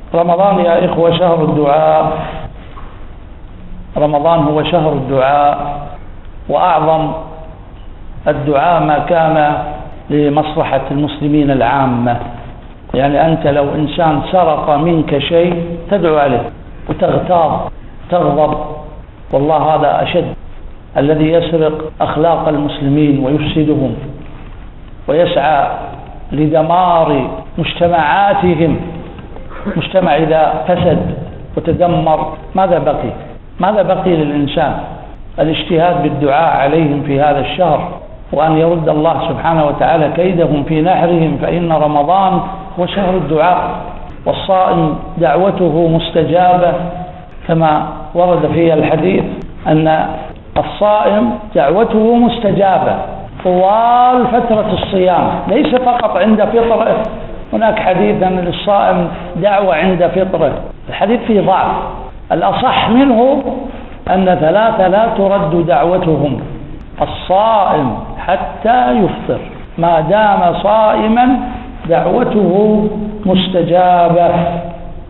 رمضان يا إخوة شهر الدعاء. رمضان هو شهر الدعاء، وأعظم الدعاء ما كان لمصلحة المسلمين العامة. يعني أنت لو إنسان سرق منك شيء تدعو عليه وتغتاظ تغضب، والله هذا أشد، الذي يسرق أخلاق المسلمين ويفسدهم ويسعى لدمار مجتمعاتهم. مجتمع إذا فسد وتدمر ماذا بقي للإنسان؟ الاجتهاد بالدعاء عليهم في هذا الشهر، وأن يرد الله سبحانه وتعالى كيدهم في نحرهم، فإن رمضان هو شهر الدعاء، والصائم دعوته مستجابة، كما ورد في الحديث أن الصائم دعوته مستجابة طوال فترة الصيام، ليس فقط عند فطره. هناك حديث أن للصائم دعوة عند فطره، الحديث فيه ضعف. الأصح منه أن 3 لا ترد دعوتهم: الصائم حتى يفطر، ما دام صائما دعوته مستجابة.